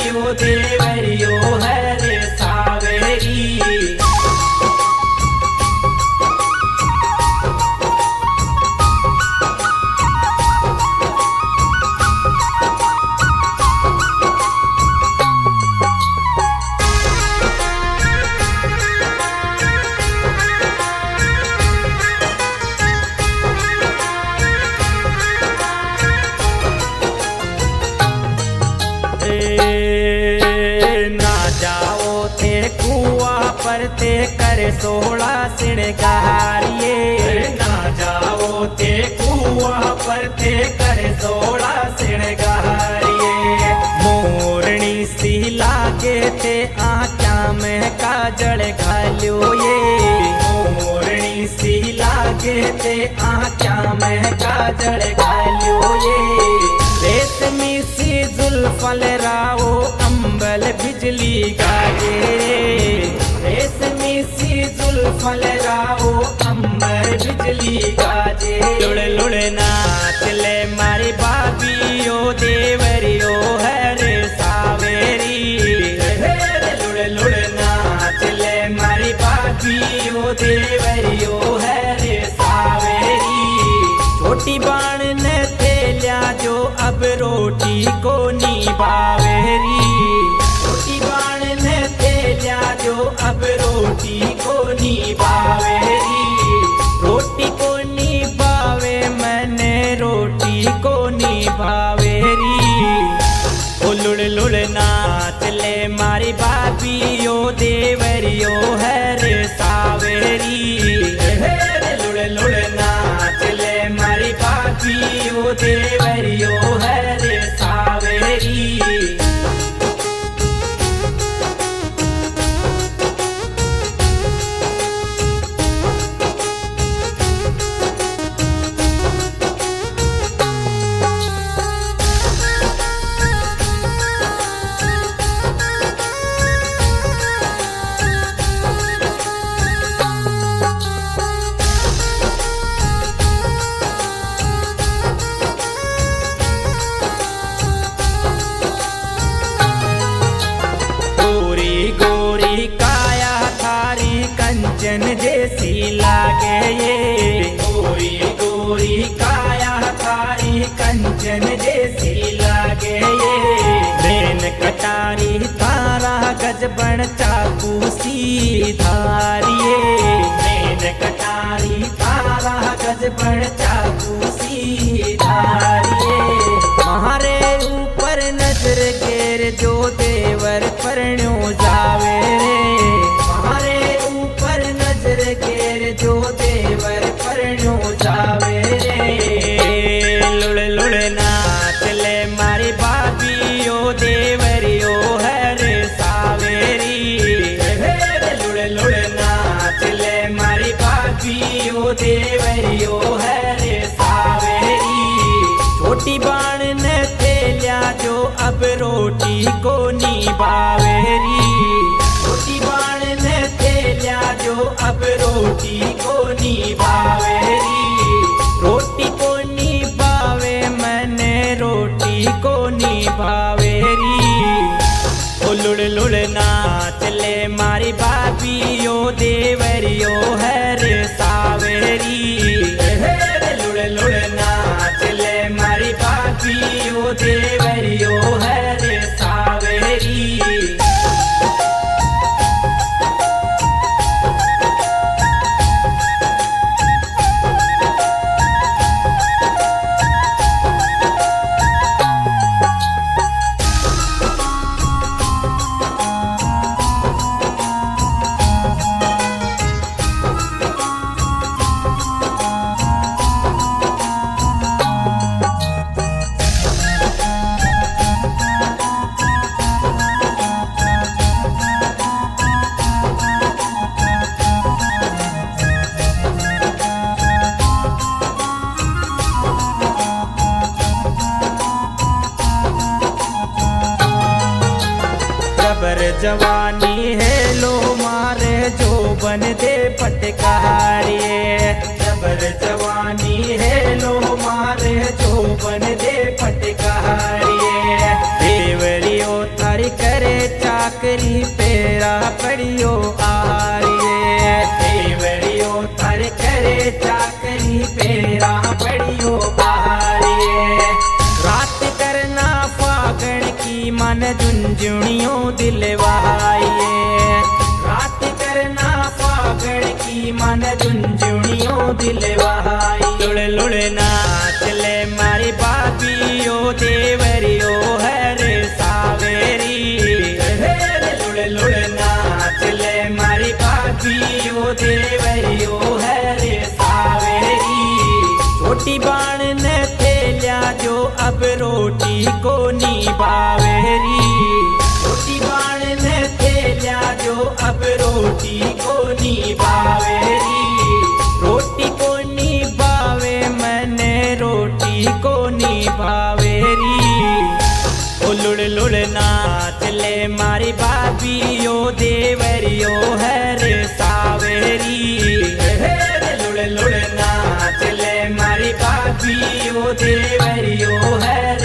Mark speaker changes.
Speaker 1: ओ देवरियो है रे सावेरी।
Speaker 2: ते कर 16 श्रृंगारिये
Speaker 1: ना जाओ ते कुआं पर ते कर 16 श्रृंगारिये।
Speaker 2: मोरनी सी लागे ते आँखा में काजल घालियो ये।
Speaker 1: मोरनी सी लागे ते आँखा में काजल घालियो ये।
Speaker 2: रेशमी सी जुल्फल राओ अंबल बिजली गाजे।
Speaker 1: रेशमी सी जुल्फल राओ अंबर बिजली गाजे।
Speaker 2: लुड़ लुड़ नाच ले मारी बाबी ओ देवरियो है रे सावेरी।
Speaker 1: लुड़ लुड़ नाच ले मारी बाबी ओ देवरियो है रे सावेरी।
Speaker 2: छोटी बाण ने तेलिया जो अब रोटी को निभावेरी।
Speaker 1: छोटी बाण ने तेलिया जो अब रोटी को निभावेरी।
Speaker 2: रोटी को निभावे मैंने रोटी को निभावेरी। ओ लुड़ लुड़ नाच ले मारी बाबी ओ देवरियो है रे सावेरी।
Speaker 1: लुड़ लुड़ नाच ले मारी बाबी ओ देवरियो है रे सावेरी।
Speaker 2: कंचन जैसी लागे ये।
Speaker 1: गोरी गोरी काया थारी कंचन जैसी लागे ये।
Speaker 2: नैन कटारी तारा गजबन चाकू सी धारिये।
Speaker 1: नैन कटारी तारा गजबन चाकू सी धारिये।
Speaker 2: हमारे ऊपर नजर गेर जो देवर परण्यो जावे रे।
Speaker 1: हमारे ऊपर नजर गेर जो देवर परण्यो जावे रे।
Speaker 2: लुड़ लुड़ नाच ले मारी बाबी ओ देवरियो है रे सावेरी।
Speaker 1: लुड़ लुड़ नाच ले मारी बाबी ओ देवरियो है रे सावेरी।
Speaker 2: छोटी बाण ने तेलिया जो अब रोटी को निभावेरी।
Speaker 1: छोटी बाण ने तेलिया जो अब रोटी को निभावेरी।
Speaker 2: रोटी को निभावे मैंने रोटी को निभावेरी। ओ लुड़ लुड़ नाच ले मारी बाबी ओ देवरियो है रे सावेरी।
Speaker 1: लुड़ लुड़ नाच ले मारी बाबी ओ देवरियो है रे सावेरी।
Speaker 2: जवानी है लो मारे जो बन दे फटकारिए।
Speaker 1: जबर जवानी है लो मारे जो बन दे फटकारिए।
Speaker 2: देवरियो थारी चाकरी पेरा पड़ियो आरिये।
Speaker 1: देवरियो थर करे चाकरी पेरा पड़ियो आरिये।
Speaker 2: रात करना फागण की मन झुंझुनियो दिलवाइए।
Speaker 1: रात करना फागण की मन झुंझुनियो दिलवाई।
Speaker 2: लुड़ लुड़ नाच ले मारी बाबियो देवरियो हर सावेरी।
Speaker 1: लुड़ लुड़ नाच ले मारी बाबियो देवरियो हर सावेरी।
Speaker 2: छोटी बाण ने थेलिया जो अब रोटी को निभावेरी।
Speaker 1: छोटी बाण ने थेलिया जो अब रोटी को निभावेरी।
Speaker 2: रोटी को निभावे मैंने रोटी को निभावेरी। ओ लुड़ लुड़ नाच ले मारी बाबियो देवरियो हर सावेरी।
Speaker 1: लुड़ लुड़ नाच ले मारी बाबियो देवरियो हर